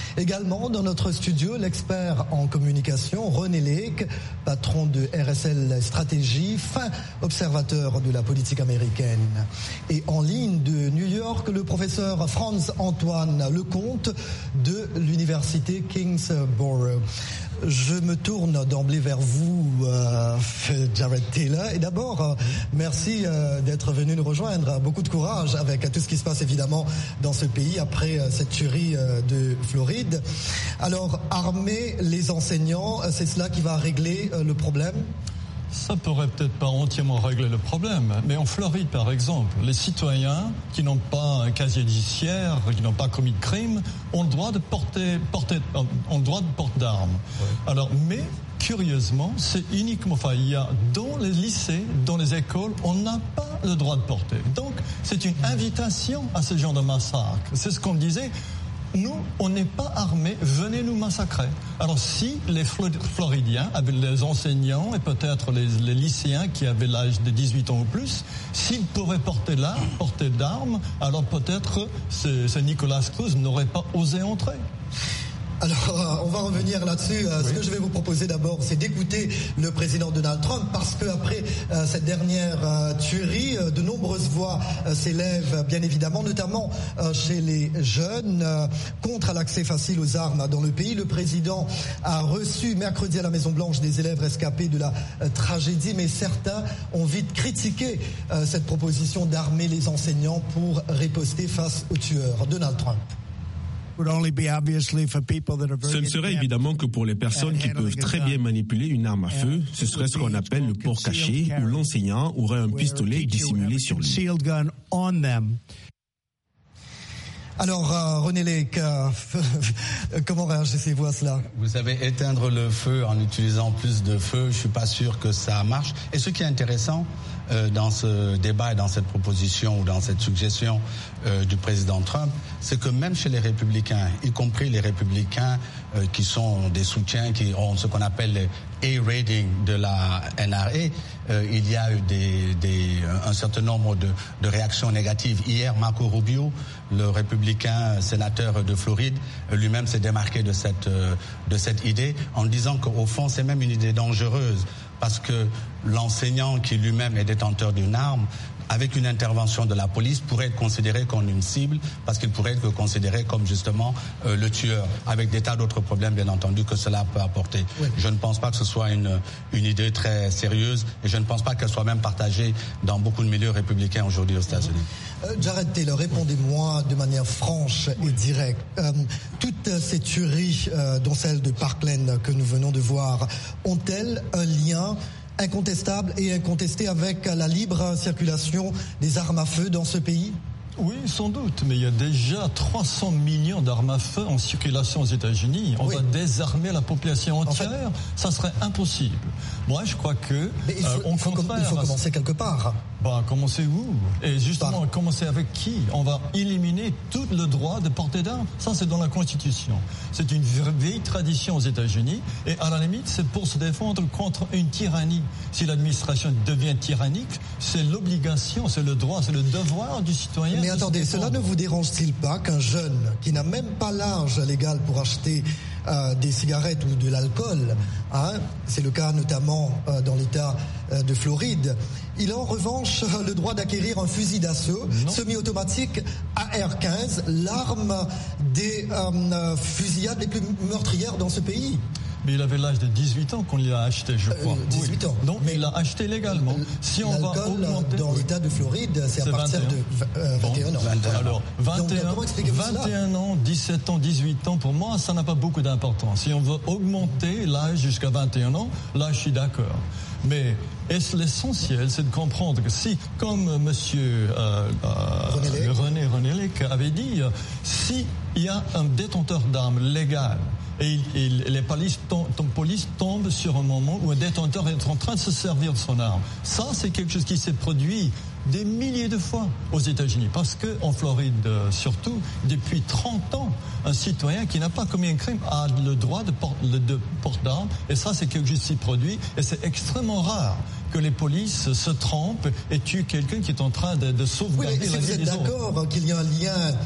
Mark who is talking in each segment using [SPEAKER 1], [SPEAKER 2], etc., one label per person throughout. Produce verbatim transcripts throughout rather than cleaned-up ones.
[SPEAKER 1] Également dans notre studio, l'expert en communication René Lake, patron de R S L Stratégie, fin observateur de la politique américaine. Et en ligne de New York, le professeur Franz-Antoine Lecomte de l'université Kingsborough. Je me tourne d'emblée vers vous, euh, Jared Taylor. Et d'abord, euh, merci euh, d'être venu nous rejoindre. Beaucoup de courage avec tout ce qui se passe évidemment dans ce pays après euh, cette tuerie euh, de Floride. Alors, armer les enseignants, c'est cela qui va régler euh, le problème ?
[SPEAKER 2] Ça pourrait peut-être pas entièrement régler le problème, mais en Floride, par exemple, les citoyens qui n'ont pas un casier judiciaire, qui n'ont pas commis de crime, ont le droit de porter, porter, ont le droit de porter d'armes. Ouais. Alors, mais curieusement, c'est uniquement, enfin, il y a dans les lycées, dans les écoles, on n'a pas le droit de porter. Donc, c'est une invitation à ce genre de massacre. C'est ce qu'on disait. Nous, on n'est pas armés, venez nous massacrer. Alors si les Floridiens, avec les enseignants et peut-être les, les lycéens qui avaient l'âge de dix-huit ans ou plus, s'ils pouvaient porter l'arme, porter d'armes, alors peut-être ce, ce Nicolas Cruz n'aurait pas osé entrer.
[SPEAKER 1] Alors, on va revenir là-dessus. Euh, oui. Ce que je vais vous proposer d'abord, c'est d'écouter le président Donald Trump, parce que après euh, cette dernière euh, tuerie, euh, de nombreuses voix euh, s'élèvent, bien évidemment, notamment euh, chez les jeunes, euh, contre l'accès facile aux armes dans le pays. Le président a reçu mercredi à la Maison-Blanche des élèves rescapés de la euh, tragédie, mais certains ont vite critiqué euh, cette proposition d'armer les enseignants pour riposter face aux tueurs. Donald Trump.
[SPEAKER 3] Ce ne serait évidemment que pour les personnes qui peuvent très bien manipuler une arme à feu. Ce serait ce qu'on appelle le port caché, où l'enseignant aurait un pistolet dissimulé sur lui.
[SPEAKER 1] Alors, euh, René Lake, euh, comment réagissez-vous à cela ?
[SPEAKER 4] Vous savez, éteindre le feu en utilisant plus de feu, je suis pas sûr que ça marche. Et ce qui est intéressant euh, dans ce débat et dans cette proposition ou dans cette suggestion euh, du président Trump, c'est que même chez les républicains, y compris les républicains euh, qui sont des soutiens, qui ont ce qu'on appelle les A-rating de la N R A, euh, il y a eu des, des, un certain nombre de, de réactions négatives. Hier, Marco Rubio, le républicain sénateur de Floride, lui-même s'est démarqué de cette, de cette idée en disant qu'au fond, c'est même une idée dangereuse parce que l'enseignant qui lui-même est détenteur d'une arme, avec une intervention de la police, pourrait être considéré comme une cible parce qu'il pourrait être considéré comme justement euh, le tueur, avec des tas d'autres problèmes, bien entendu, que cela peut apporter. Oui. Je ne pense pas que ce soit une, une idée très sérieuse et je ne pense pas qu'elle soit même partagée dans beaucoup de milieux républicains aujourd'hui aux États-Unis.
[SPEAKER 1] Euh, Jared Taylor, répondez-moi de manière franche et directe. Euh, toutes ces tueries, euh, dont celle de Parkland que nous venons de voir, ont-elles un lien incontestable et incontesté avec la libre circulation des armes à feu dans ce pays ?
[SPEAKER 2] Oui, sans doute, mais il y a déjà trois cents millions d'armes à feu en circulation aux États-Unis. On oui. va désarmer la population entière, en fait, ça serait impossible. Moi, je crois que...
[SPEAKER 1] Mais il faut, euh, on il faut, com- il faut commencer quelque part.
[SPEAKER 2] Bah, commencez où ? Et justement, bah. commencer avec qui ? On va éliminer tout le droit de porter d'armes. Ça, c'est dans la Constitution. C'est une vieille tradition aux États-Unis. Et à la limite, c'est pour se défendre contre une tyrannie. Si l'administration devient tyrannique, c'est l'obligation, c'est le droit, c'est le devoir du citoyen.
[SPEAKER 1] Mais attendez, cela ne vous dérange-t-il pas qu'un jeune qui n'a même pas l'âge légal pour acheter euh, des cigarettes ou de l'alcool, hein, c'est le cas notamment euh, dans l'État euh, de Floride, il a en revanche euh, le droit d'acquérir un fusil d'assaut semi-automatique A R quinze, l'arme des euh, fusillades les plus meurtrières dans ce pays.
[SPEAKER 2] Mais il avait l'âge de dix-huit ans qu'on lui a acheté, je crois.
[SPEAKER 1] Euh, dix-huit ans.
[SPEAKER 2] Donc mais il l'a acheté légalement. Si on va augmenter...
[SPEAKER 1] dans l'État de Floride, c'est, c'est à partir vingt et un. De euh, vingt et un ans.
[SPEAKER 2] vingt et un. Alors, vingt et un,
[SPEAKER 1] Donc,
[SPEAKER 2] vingt et un ans, dix-sept ans, dix-huit ans, pour moi, ça n'a pas beaucoup d'importance. Si on veut augmenter l'âge jusqu'à vingt et un ans, là, je suis d'accord. Mais est-ce l'essentiel, c'est de comprendre que si, comme monsieur euh, euh, René René Lake avait dit, euh, si il y a un détenteur d'armes légal et, et les polices, tom, tom, police tombent sur un moment où un détenteur est en train de se servir de son arme, ça c'est quelque chose qui s'est produit des milliers de fois aux États-Unis, parce que en Floride euh, surtout, depuis trente ans, un citoyen qui n'a pas commis un crime a le droit de porter de porte d'armes, et ça c'est quelque chose qui s'y produit, et c'est extrêmement rare que les polices se trompent et tuent quelqu'un qui est en train de, de sauvegarder
[SPEAKER 1] oui, si
[SPEAKER 2] la vie des autres.
[SPEAKER 1] Vous êtes d'accord qu'il y a un lien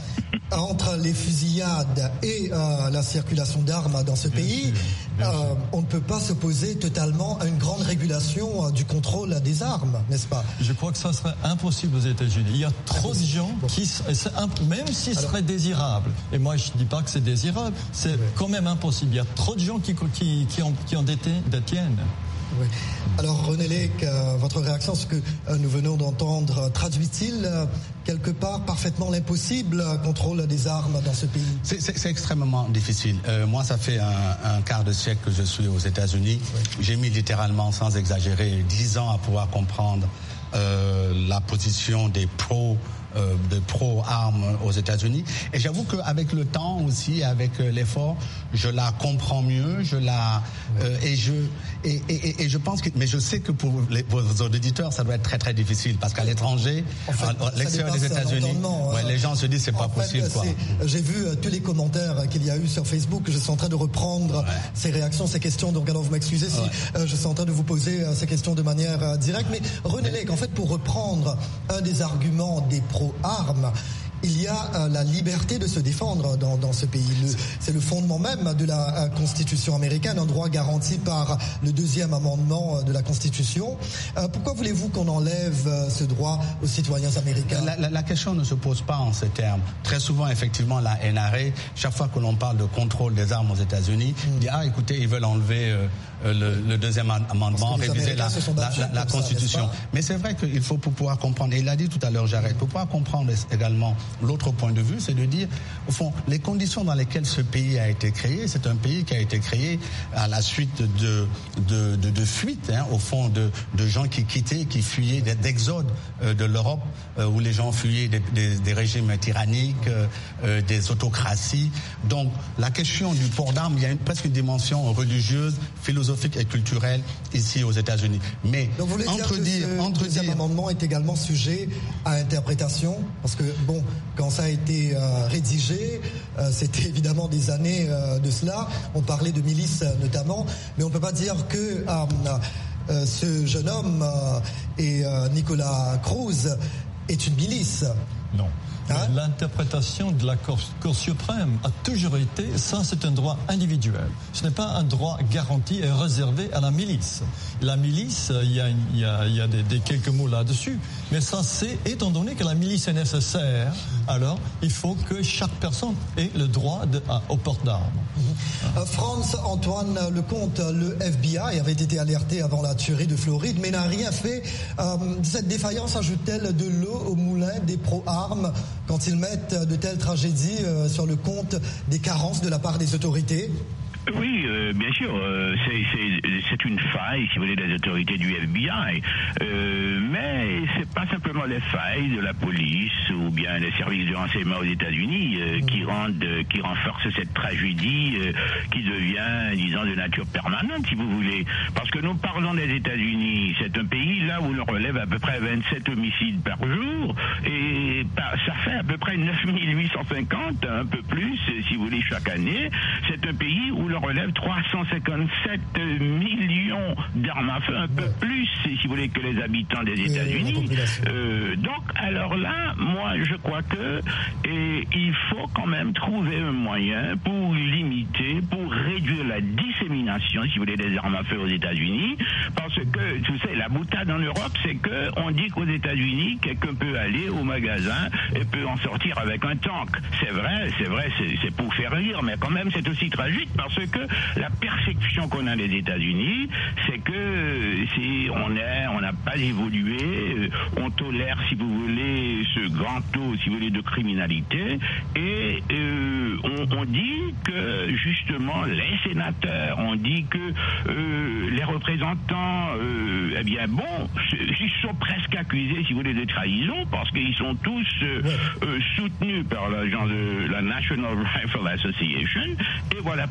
[SPEAKER 1] Entre les fusillades et euh, la circulation d'armes dans ce bien pays, sûr, euh, on ne peut pas s'opposer totalement à une grande régulation euh, du contrôle des armes, n'est-ce pas?
[SPEAKER 2] Je crois que ça serait impossible aux États-Unis. Il y a trop de gens bon. qui, même s'ils seraient désirables, et moi je ne dis pas que c'est désirable, c'est oui. quand même impossible. Il y a trop de gens qui, qui, qui, en, qui en détiennent.
[SPEAKER 1] Oui. Alors René Lake, euh, votre réaction, ce que euh, nous venons d'entendre, euh, traduit-il euh, quelque part parfaitement l'impossible euh, contrôle des armes dans ce pays?
[SPEAKER 4] C'est, c'est, c'est extrêmement difficile. Euh, moi, ça fait un, un quart de siècle que je suis aux États-Unis. Oui. J'ai mis littéralement, sans exagérer, dix ans à pouvoir comprendre euh, la position des pros Euh, de pro-armes aux États-Unis. Et j'avoue qu'avec le temps aussi, avec euh, l'effort, je la comprends mieux, je la euh, et je et, et, et je pense que, mais je sais que pour les, pour vos auditeurs, ça doit être très très difficile parce qu'à l'étranger, en fait, à l'extérieur des États-Unis, ouais, hein. les gens se disent c'est pas en possible. Fait, quoi.
[SPEAKER 1] J'ai vu euh, tous les commentaires qu'il y a eu sur Facebook. Je suis en train de reprendre ouais. ces réactions, ces questions. Donc alors vous m'excusez si ouais. euh, je suis en train de vous poser euh, ces questions de manière euh, directe. Mais René Lake, en fait, pour reprendre un des arguments des pros armes, il y a euh, la liberté de se défendre dans, dans ce pays. Le, c'est le fondement même de la euh, Constitution américaine, un droit garanti par le deuxième amendement de la Constitution. Euh, pourquoi voulez-vous qu'on enlève euh, ce droit aux citoyens américains?
[SPEAKER 4] la, la, la question ne se pose pas en ces termes. Très souvent, effectivement, la N R A, chaque fois que l'on parle de contrôle des armes aux États-Unis, mm. dit ah écoutez, ils veulent enlever euh, le, le deuxième amendement, réviser la, la, la, la Constitution. Ça, mais c'est vrai qu'il faut pour pouvoir comprendre, et il l'a dit tout à l'heure, j'arrête, pour pouvoir comprendre également l'autre point de vue, c'est de dire, au fond, les conditions dans lesquelles ce pays a été créé, c'est un pays qui a été créé à la suite de, de, de, de fuites, hein, au fond, de, de gens qui quittaient, qui fuyaient, d'exode euh, de l'Europe, euh, où les gens fuyaient des, des, des régimes tyranniques, euh, des autocraties. Donc, la question du port d'armes, il y a une, presque une dimension religieuse, philosophique et culturelle ici aux États-Unis. Mais,
[SPEAKER 1] donc, vous voulez
[SPEAKER 4] entre
[SPEAKER 1] dire que ce entre deuxième dire... amendement est également sujet à interprétation, parce que, bon, quand ça a été euh, rédigé, euh, c'était évidemment des années euh, de cela, on parlait de milices euh, notamment, mais on ne peut pas dire que euh, euh, ce jeune homme euh, et euh, Nicolas Cruz est une milice.
[SPEAKER 2] Non. Hein? L'interprétation de la Cour, Cour suprême a toujours été, ça c'est un droit individuel. Ce n'est pas un droit garanti et réservé à la milice. La milice, il y a, il y a, il y a des, des quelques mots là-dessus, mais ça c'est, étant donné que la milice est nécessaire, alors il faut que chaque personne ait le droit de, à, au port d'armes.
[SPEAKER 1] Mm-hmm. euh, France Antoine Lecomte, le F B I avait été alerté avant la tuerie de Floride, mais n'a rien fait. Euh, cette défaillance ajoute-t-elle de l'eau au moulin des pro-armes quand ils mettent de telles tragédies euh, sur le compte des carences de la part des autorités?
[SPEAKER 5] Oui, euh, bien sûr, euh, c'est, c'est, c'est une faille, si vous voulez, des autorités du F B I, euh, mais c'est pas simplement les failles de la police ou bien les services de renseignement aux États-Unis euh, qui rendent, qui renforcent cette tragédie euh, qui devient, disons, de nature permanente, si vous voulez. Parce que nous parlons des États-Unis, c'est un pays là où l'on relève à peu près vingt-sept homicides par jour, et bah, ça fait à peu près neuf mille huit cent cinquante, un peu plus, si vous voulez, chaque année. C'est un pays où on relève trois cent cinquante-sept millions d'armes à feu, un peu plus, si vous voulez, que les habitants des États-Unis. Euh, donc, alors là, moi, je crois que et, il faut quand même trouver un moyen pour limiter, pour réduire la dissémination, si vous voulez, des armes à feu aux États-Unis, parce que, tu sais, la boutade en Europe, c'est que on dit qu'aux États-Unis, quelqu'un peut aller au magasin et peut en sortir avec un tank. C'est vrai, c'est vrai, c'est, c'est pour faire rire, mais quand même, c'est aussi tragique, parce que que la perception qu'on a des États-Unis, c'est que si on est, on n'a pas évolué, on tolère, si vous voulez, ce grand taux, si vous voulez, de criminalité, et euh, on, on dit que justement les sénateurs, on dit que euh, les représentants, euh, eh bien bon, ils sont presque accusés, si vous voulez, de trahison, parce qu'ils sont tous euh, euh, soutenus par l'agence de la National Rifle Association, et voilà pourquoi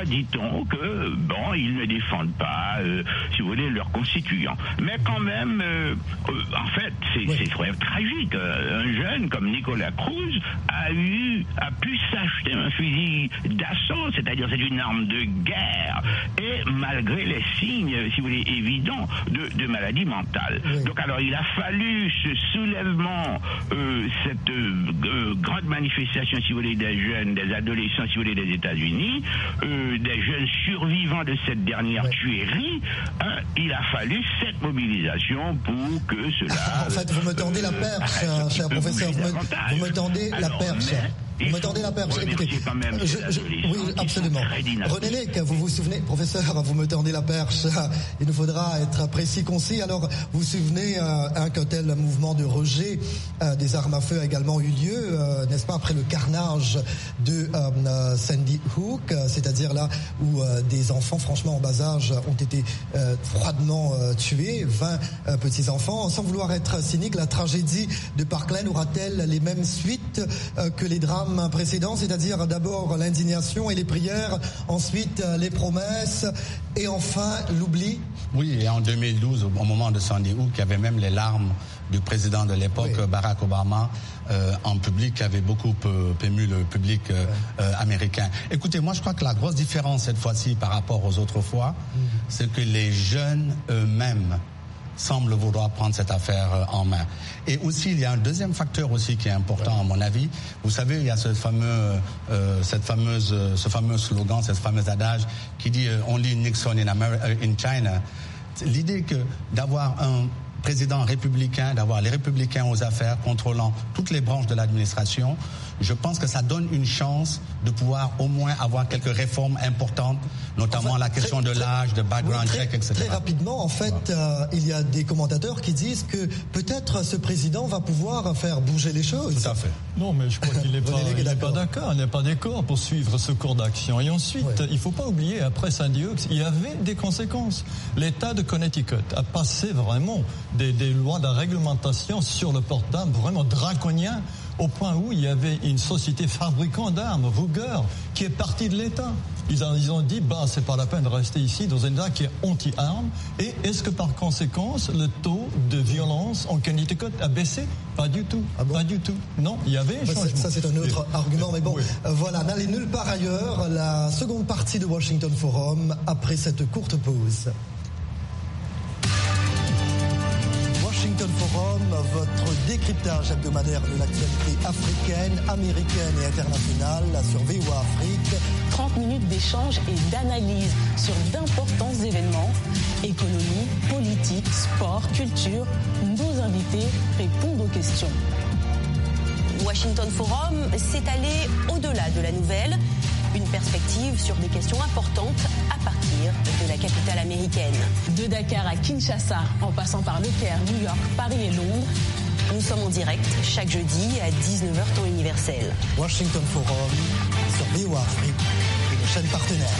[SPEAKER 5] dit-on que, bon, ils ne défendent pas, euh, si vous voulez, leurs constituants. Mais quand même, euh, euh, en fait, c'est, oui. c'est vraiment tragique. Un jeune comme Nicolas Cruz a eu, a pu s'acheter un fusil d'assaut, c'est-à-dire c'est une arme de guerre, et malgré les signes, si vous voulez, évidents de, de maladie mentale. Oui. Donc alors, il a fallu ce soulèvement, euh, cette euh, grande manifestation, si vous voulez, des jeunes, des adolescents, si vous voulez, des États-Unis, euh, des jeunes survivants de cette dernière oui. tuerie, hein, il a fallu cette mobilisation pour que cela...
[SPEAKER 1] En fait, vous me tendez la perche, euh, cher professeur, vous me, vous me tendez alors, la perche. Mais... Vous me tendez la perche. Écoutez, je, je, oui, absolument. René Lake, vous vous souvenez, professeur, vous me tendez la perche. Il nous faudra être précis, concis. Alors, vous vous souvenez euh, qu'un tel mouvement de rejet euh, des armes à feu a également eu lieu, euh, n'est-ce pas, après le carnage de euh, Sandy Hook, c'est-à-dire là où euh, des enfants, franchement en bas âge, ont été euh, froidement euh, tués, vingt euh, petits enfants. Sans vouloir être cynique, la tragédie de Parkland aura-t-elle les mêmes suites euh, que les drames précédents, c'est-à-dire d'abord l'indignation et les prières, ensuite les promesses et enfin l'oubli?
[SPEAKER 4] Oui, et en deux mille douze, au moment de Sandy Hook, il y avait même les larmes du président de l'époque, oui. Barack Obama, euh, en public, qui avait beaucoup euh, ému le public euh, oui. euh, américain. Écoutez, moi je crois que la grosse différence cette fois-ci par rapport aux autres fois, mmh. c'est que les jeunes eux-mêmes semble vouloir prendre cette affaire en main. Et aussi, il y a un deuxième facteur aussi qui est important ouais. à mon avis. Vous savez, il y a ce fameux, euh, cette fameuse, ce fameux slogan, cette fameuse adage qui dit euh, "Only Nixon in, America, in China". L'idée que d'avoir un président républicain, d'avoir les républicains aux affaires contrôlant toutes les branches de l'administration, je pense que ça donne une chance de pouvoir au moins avoir quelques réformes importantes, notamment en fait, la question très, de l'âge, de background
[SPEAKER 1] oui, très,
[SPEAKER 4] check, et cetera.
[SPEAKER 1] Très rapidement, en fait, euh, il y a des commentateurs qui disent que peut-être ce président va pouvoir faire bouger les choses.
[SPEAKER 4] Tout à fait.
[SPEAKER 2] Non, mais je crois qu'il n'est pas, il est pas d'accord. Il n'est pas d'accord pour suivre ce cours d'action. Et ensuite, oui. il ne faut pas oublier, après Sandy Hook, il y avait des conséquences. L'État de Connecticut a passé vraiment des, des lois de réglementation sur le port d'armes vraiment draconiens, au point où il y avait une société fabricant d'armes, Ruger, qui est partie de l'État. Ils ont, ils ont dit, bah, c'est pas la peine de rester ici dans un État qui est anti-armes. Et est-ce que par conséquence, le taux de violence en Connecticut a baissé? Pas du tout. Ah bon? Pas du tout. Non, il y avait un changement.
[SPEAKER 1] Ça, c'est un autre oui. argument. Mais bon, oui. euh, voilà, n'allez nulle part ailleurs. La seconde partie de Washington Forum, après cette courte pause. Washington Forum, votre décryptage hebdomadaire de l'actualité africaine, américaine et internationale sur V O A Afrique.
[SPEAKER 6] trente minutes d'échange et d'analyse sur d'importants événements, économie, politique, sport, culture. Nos invités répondent aux questions.
[SPEAKER 7] Washington Forum s'est allé au-delà de la nouvelle. Une perspective sur des questions importantes à partir de la capitale américaine.
[SPEAKER 6] De Dakar à Kinshasa, en passant par Le Caire, New York, Paris et Londres.
[SPEAKER 7] Nous sommes en direct chaque jeudi à dix-neuf heures temps universel.
[SPEAKER 1] Washington Forum sur V O A Afrique et nos chaînes partenaires.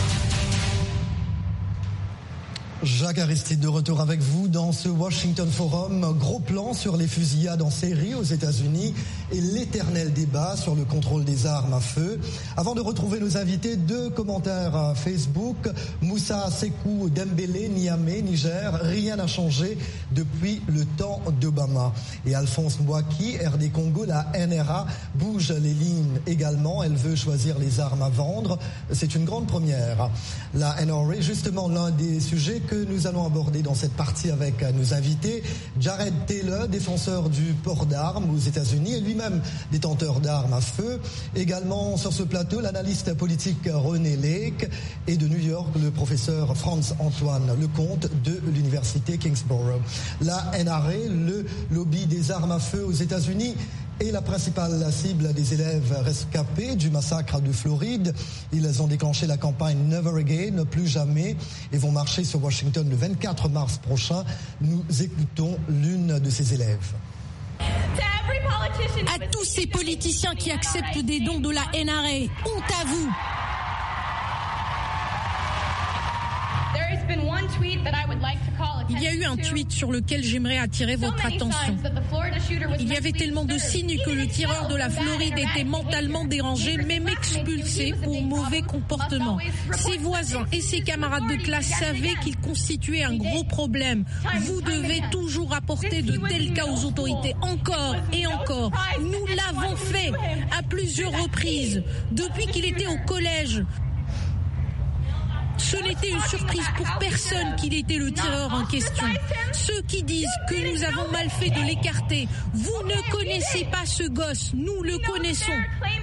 [SPEAKER 1] Jacques Aristide de retour avec vous dans ce Washington Forum. Gros plan sur les fusillades en série aux États-Unis et l'éternel débat sur le contrôle des armes à feu. Avant de retrouver nos invités, deux commentaires à Facebook. Moussa Sekou Dembélé, Niamey, Niger. Rien n'a changé depuis le temps d'Obama. Et Alphonse Mbouaki, R D Congo, la N R A bouge les lignes également. Elle veut choisir les armes à vendre. C'est une grande première. La N R A, justement, l'un des sujets que nous allons aborder dans cette partie avec nos invités. Jared Taylor, défenseur du port d'armes aux États-Unis et lui-même détenteur d'armes à feu. Également sur ce plateau, l'analyste politique René Lake et de New York, le professeur Franz-Antoine Lecomte de l'université Kingsborough. La N R A, le lobby des armes à feu aux États-Unis, est la principale cible des élèves rescapés du massacre de Floride. Ils ont déclenché la campagne Never Again, plus jamais, et vont marcher sur Washington le vingt-quatre mars prochain. Nous écoutons l'une de ces élèves.
[SPEAKER 8] À tous ces politiciens qui acceptent des dons de la N R A, honte à vous. Il y a eu un tweet sur lequel j'aimerais attirer votre attention. Il y avait tellement de signes que le tireur de la Floride était mentalement dérangé, même expulsé pour mauvais comportement. Ses voisins et ses camarades de classe savaient qu'il constituait un gros problème. Vous devez toujours rapporter de tels cas aux autorités, encore et encore. Nous l'avons fait à plusieurs reprises, depuis qu'il était au collège. Ce n'était une surprise pour personne qu'il était le tireur en question. Ceux qui disent que nous avons mal fait de l'écarter, vous ne connaissez pas ce gosse, nous le connaissons.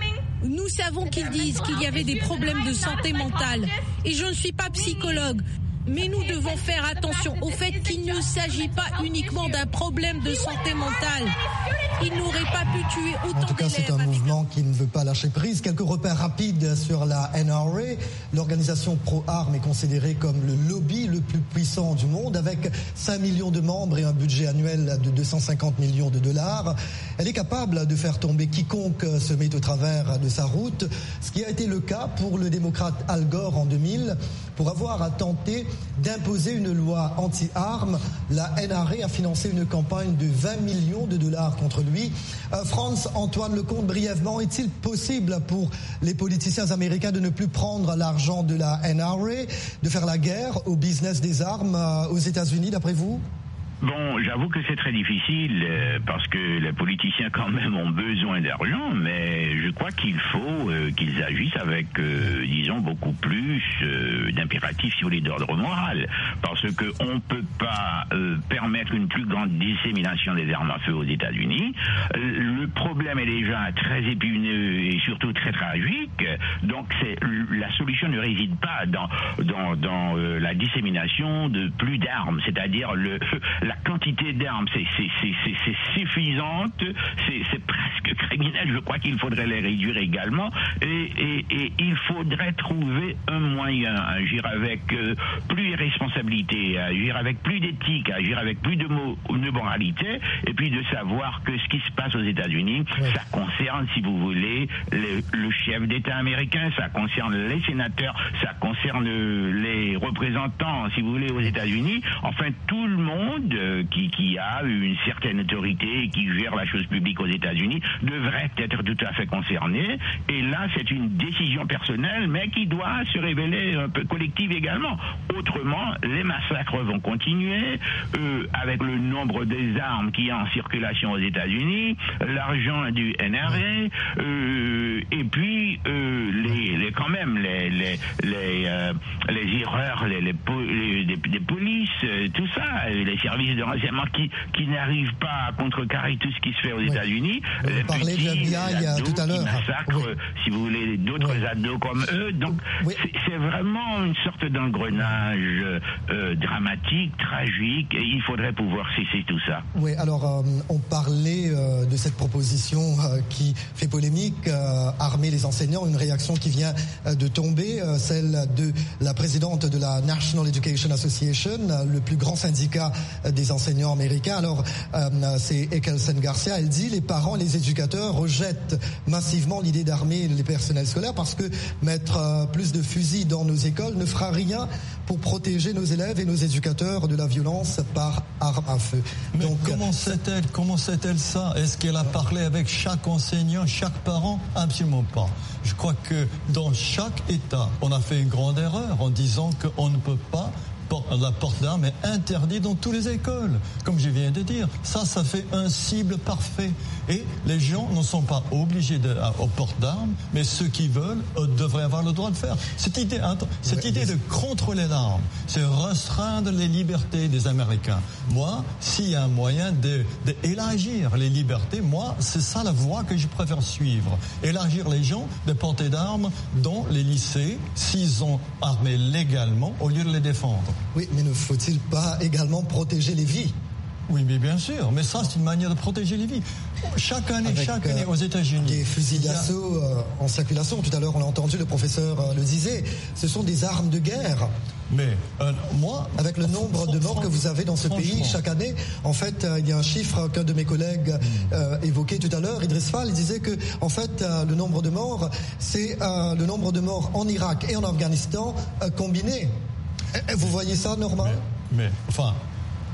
[SPEAKER 8] Nous savons qu'ils disent qu'il y avait des problèmes de santé mentale. Et je ne suis pas psychologue. Mais nous devons faire attention au fait qu'il ne s'agit pas uniquement d'un problème de santé mentale. Il n'aurait pas pu tuer autant d'élèves.
[SPEAKER 1] En tout cas, c'est un mouvement qui ne veut pas lâcher prise. Quelques repères rapides sur la N R A. L'organisation pro-armes est considérée comme le lobby le plus puissant du monde, avec cinq millions de membres et un budget annuel de deux cent cinquante millions de dollars. Elle est capable de faire tomber quiconque se met au travers de sa route, ce qui a été le cas pour le démocrate Al Gore en deux mille. Pour avoir tenté d'imposer une loi anti-armes, la N R A a financé une campagne de vingt millions de dollars contre lui. Euh, France, Antoine Lecomte, brièvement, est-il possible pour les politiciens américains de ne plus prendre l'argent de la N R A, de faire la guerre au business des armes euh, aux États-Unis, d'après vous ?
[SPEAKER 5] Bon, j'avoue que c'est très difficile euh, parce que les politiciens quand même ont besoin d'argent, mais je crois qu'il faut euh, qu'ils agissent avec, euh, disons, beaucoup plus euh, d'impératifs sur les d'ordre moral, parce que on peut pas euh, permettre une plus grande dissémination des armes à feu aux États-Unis. Euh, le problème est déjà très épineux et surtout très tragique, donc c'est la solution ne réside pas dans dans dans euh, la dissémination de plus d'armes, c'est-à-dire le la quantité d'armes, c'est, c'est, c'est, c'est, c'est suffisante, c'est, c'est presque criminel. Je crois qu'il faudrait les réduire également. Et, et, et il faudrait trouver un moyen, agir avec euh, plus de responsabilité, agir avec plus d'éthique, agir avec plus de, mo- de moralité, et puis de savoir que ce qui se passe aux États-Unis, ouais. ça concerne, si vous voulez, le, le chef d'État américain, ça concerne les sénateurs, ça concerne les représentants, si vous voulez, aux États-Unis. Enfin, tout le monde Qui, qui a une certaine autorité et qui gère la chose publique aux États-Unis devrait être tout à fait concerné. Et là, c'est une décision personnelle, mais qui doit se révéler un peu collective également. Autrement, les massacres vont continuer euh, avec le nombre des armes qui est en circulation aux États-Unis, l'argent du N R A, euh, et puis euh, les, les quand même les les les, euh, les erreurs, les, les, les, les, les polices, euh, tout ça, les services de renseignement qui, qui n'arrivent pas à contrecarrer tout ce qui se fait aux oui. États-Unis.
[SPEAKER 1] Vous parlez de F B I tout à l'heure.
[SPEAKER 5] Qui massacrent, oui. si vous voulez, d'autres oui. ados comme eux. Donc, oui. c'est, c'est vraiment une sorte d'engrenage euh, dramatique, tragique, et il faudrait pouvoir cesser tout ça.
[SPEAKER 1] Oui, alors, euh, on parlait euh, de cette proposition euh, qui fait polémique, euh, armer les enseignants, une réaction qui vient euh, de tomber, euh, celle de la présidente de la National Education Association, euh, le plus grand syndicat des enseignants américains. Alors, euh, c'est Ekelsen Garcia, elle dit les parents, les éducateurs rejettent massivement l'idée d'armer les personnels scolaires parce que mettre euh, plus de fusils dans nos écoles ne fera rien pour protéger nos élèves et nos éducateurs de la violence par arme à feu.
[SPEAKER 2] Mais
[SPEAKER 1] Donc,
[SPEAKER 2] comment sait-elle, comment sait-elle ça? Est-ce qu'elle a parlé avec chaque enseignant, chaque parent? Absolument pas. Je crois que dans chaque État, on a fait une grande erreur en disant qu'on ne peut pas la porte d'armes est interdite dans toutes les écoles. Comme je viens de dire, ça, ça fait un cible parfait. Et les gens ne sont pas obligés de, à, aux portes d'armes, mais ceux qui veulent euh, devraient avoir le droit de faire. Cette idée, cette idée de contrôler l'arme, c'est restreindre les libertés des Américains. Moi, s'il y a un moyen de, de élargir les libertés, moi, c'est ça la voie que je préfère suivre. Élargir les gens de porter d'armes dans les lycées, s'ils ont armé légalement, au lieu de les défendre.
[SPEAKER 1] Oui, mais ne faut-il pas également protéger les vies?
[SPEAKER 2] Oui, mais bien sûr. Mais ça, c'est une manière de protéger les vies. Chaque année, Avec, chaque année, aux États-Unis.
[SPEAKER 1] Des fusils d'assaut euh, en circulation. Tout à l'heure, on l'a entendu, le professeur euh, le disait. Ce sont des armes de guerre.
[SPEAKER 2] Mais euh, moi,
[SPEAKER 1] avec le nombre de morts que vous avez dans ce pays chaque année, en fait, euh, il y a un chiffre qu'un de mes collègues euh, évoquait tout à l'heure, Idriss Fall, il disait que, en fait, euh, le nombre de morts, c'est euh, le nombre de morts en Irak et en Afghanistan euh, combinés. Vous voyez ça, normal?
[SPEAKER 2] Mais, mais enfin.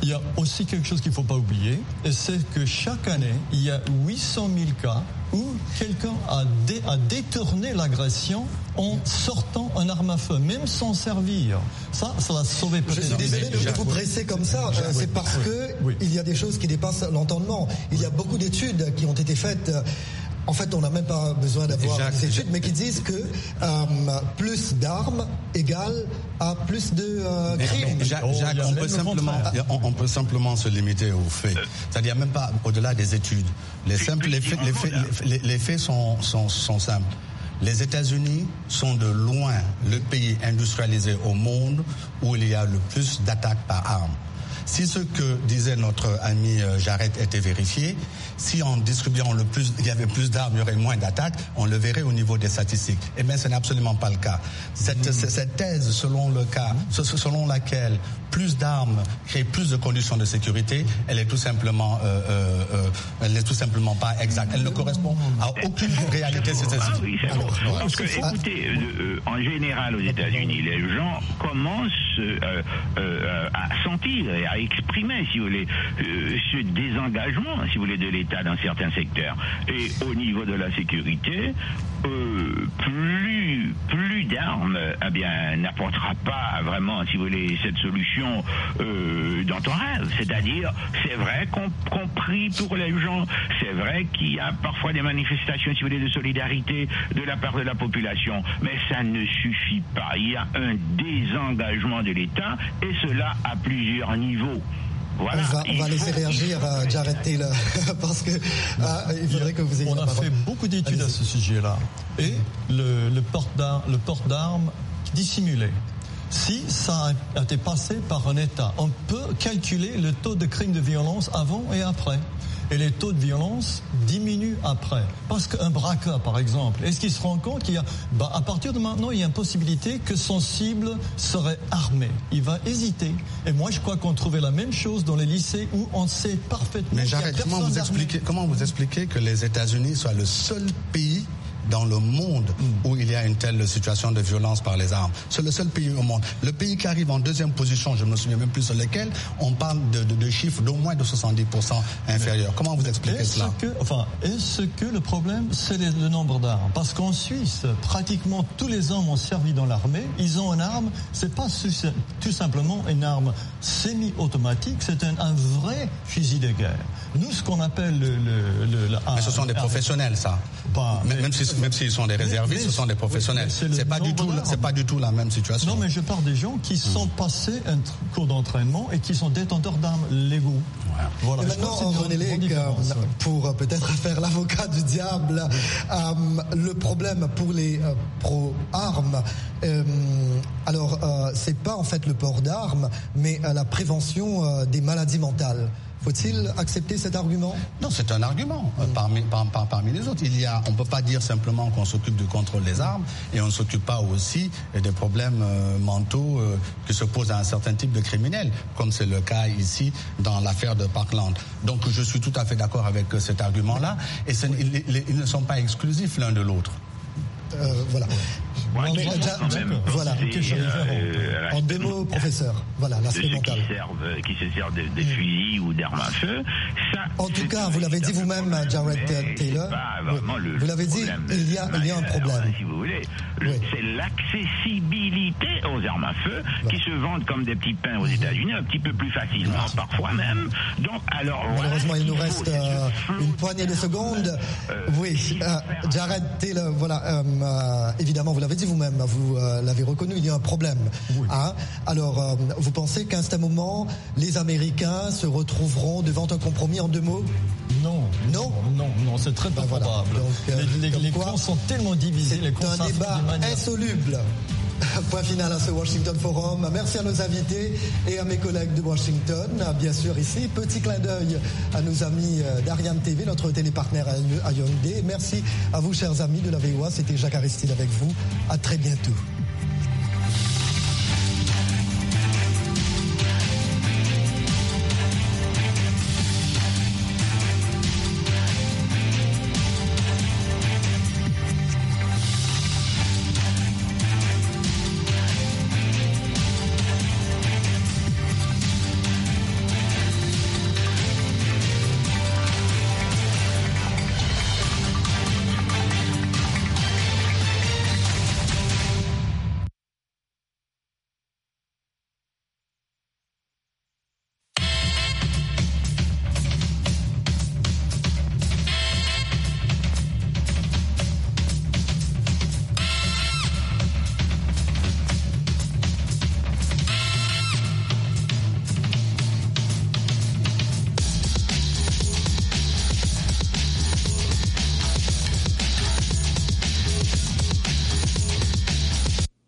[SPEAKER 2] il y a aussi quelque chose qu'il ne faut pas oublier, et c'est que chaque année, il y a huit cent mille cas où quelqu'un a, dé, a détourné l'agression en sortant un arme à feu, même sans servir. Ça, ça va sauver peut-être.
[SPEAKER 1] Je suis désolé de vous presser comme ça,
[SPEAKER 2] oui.
[SPEAKER 1] c'est parce que
[SPEAKER 2] oui.
[SPEAKER 1] il y a des choses qui dépassent l'entendement. Il y a beaucoup d'études qui ont été faites. En fait, on n'a même pas besoin d'avoir Jacques, des études, mais qui disent que euh, plus d'armes égale à plus de euh, crimes.
[SPEAKER 4] Jacques, Jacques on, peut simplement, on, on peut simplement se limiter aux faits. C'est-à-dire même pas au-delà des études. Les, simples, les, faits, les, faits, les, les faits sont, sont, sont simples. Les États-Unis sont de loin le pays industrialisé au monde où il y a le plus d'attaques par armes. Si ce que disait notre ami Jarrett était vérifié, si en distribuant le plus, il y avait plus d'armes, il y aurait moins d'attaques, on le verrait au niveau des statistiques. Eh bien, ce n'est absolument pas le cas. Cette, mmh. cette thèse, selon le cas, selon laquelle plus d'armes crée plus de conditions de sécurité, elle est tout simplement, euh, euh, elle n'est tout simplement pas exacte. Elle ne correspond à aucune réalité statistique.
[SPEAKER 5] Ah oui, c'est bon. Parce que, écoutez, euh, en général aux États-Unis, les gens commencent euh, euh, à sentir et à exprimer, si vous voulez, euh, ce désengagement, si vous voulez, de l'État dans certains secteurs. Et au niveau de la sécurité, euh, plus plus d'armes, eh bien, n'apportera pas vraiment, si vous voulez, cette solution euh, dans ton rêve. C'est-à-dire, c'est vrai qu'on qu'on prie pour les gens, c'est vrai qu'il y a parfois des manifestations, si vous voulez, de solidarité de la part de la population, mais ça ne suffit pas. Il y a un désengagement de l'État, et cela à plusieurs niveaux. Voilà,
[SPEAKER 1] on va, on va laisser réagir à Jarrett Taylor parce que ah, il faudrait que vous ayez
[SPEAKER 2] on a fait beaucoup d'études à ce sujet-là, et le, le port d'armes, le port d'armes dissimulé, si ça a été passé par un État, on peut calculer le taux de crimes de violence avant et après. Et les taux de violence diminuent après. Parce qu'un braqueur, par exemple, est-ce qu'il se rend compte qu'il y a, bah, à partir de maintenant, il y a une possibilité que son cible serait armé. Il va hésiter. Et moi, je crois qu'on trouvait la même chose dans les lycées où on sait parfaitement.
[SPEAKER 4] Mais j'arrête. Comment vous expliquez, comment vous expliquez que les États-Unis soient le seul pays dans le monde où il y a une telle situation de violence par les armes? C'est le seul pays au monde. Le pays qui arrive en deuxième position, je ne me souviens même plus sur lequel, on parle de, de, de chiffres d'au moins de soixante-dix pour cent inférieurs. Comment vous expliquez est-ce cela
[SPEAKER 2] que, enfin, Est-ce que le problème, c'est les, le nombre d'armes? Parce qu'en Suisse, pratiquement tous les hommes ont servi dans l'armée. Ils ont une arme, c'est pas tout simplement une arme semi-automatique, c'est un, un vrai fusil de guerre. Nous, ce qu'on appelle le... le, le, le
[SPEAKER 4] mais ce sont des professionnels, ça. Pas, mais, même si même s'ils sont des réservistes, mais, ce sont des professionnels. C'est, c'est pas du tout, c'est pas du tout la même situation.
[SPEAKER 2] Non, mais je parle des gens qui mmh. sont passés un cours d'entraînement et qui sont détenteurs d'armes légaux.
[SPEAKER 1] Ouais. Voilà. Et maintenant, René Lake, euh, pour euh, peut-être faire l'avocat du diable, euh, le problème pour les euh, pro-armes, euh, alors euh, c'est pas en fait le port d'armes, mais euh, la prévention euh, des maladies mentales. Faut-il accepter cet argument?
[SPEAKER 4] Non, c'est un argument euh, parmi, par, par, parmi les autres. Il y a, on ne peut pas dire simplement qu'on s'occupe du contrôle des armes et on ne s'occupe pas aussi des problèmes euh, mentaux euh, qui se posent à un certain type de criminels, comme c'est le cas ici dans l'affaire de Parkland. Donc je suis tout à fait d'accord avec euh, cet argument-là, et ce, ils, ils, ils ne sont pas exclusifs l'un de l'autre.
[SPEAKER 1] Euh, voilà.
[SPEAKER 5] Ouais,
[SPEAKER 1] mais, déjà,
[SPEAKER 5] même,
[SPEAKER 1] voilà.
[SPEAKER 5] Euh,
[SPEAKER 1] en deux mots, professeur. Voilà, l'aspect mental.
[SPEAKER 5] Qui, servent, qui se servent de, de mmh. fusils ou d'armes à feu. Ça,
[SPEAKER 1] en tout cas, vous l'avez dit vous-même, Jarrett Taylor. Oui. Vous l'avez dit, il y a, il y a un problème.
[SPEAKER 5] Si vous voulez,
[SPEAKER 1] oui.
[SPEAKER 5] c'est l'accessibilité aux armes à feu voilà. qui se vendent comme des petits pains aux États-Unis, un petit peu plus facilement, Merci. parfois même. Donc, alors,
[SPEAKER 1] malheureusement,
[SPEAKER 5] voilà,
[SPEAKER 1] il nous
[SPEAKER 5] il
[SPEAKER 1] reste euh, une poignée de secondes. Euh, oui, euh, Jarrett Taylor, voilà. Euh, euh, évidemment, vous l'avez dit vous-même, vous euh, l'avez reconnu, il y a un problème. Oui. Hein? Alors, euh, vous pensez qu'à un moment, les Américains se retrouveront devant un compromis en deux mots?
[SPEAKER 2] Non.
[SPEAKER 1] Non
[SPEAKER 2] Non, non, c'est très peu ben probable. Voilà. Donc, euh, les les, les camps sont tellement divisés.
[SPEAKER 1] C'est un débat insoluble. Point final à ce Washington Forum. Merci à nos invités et à mes collègues de Washington. Bien sûr, ici, petit clin d'œil à nos amis d'Ariane T V, notre télépartenaire à Hyundai. Merci à vous, chers amis de la V O A. C'était Jacques Aristide avec vous. À très bientôt.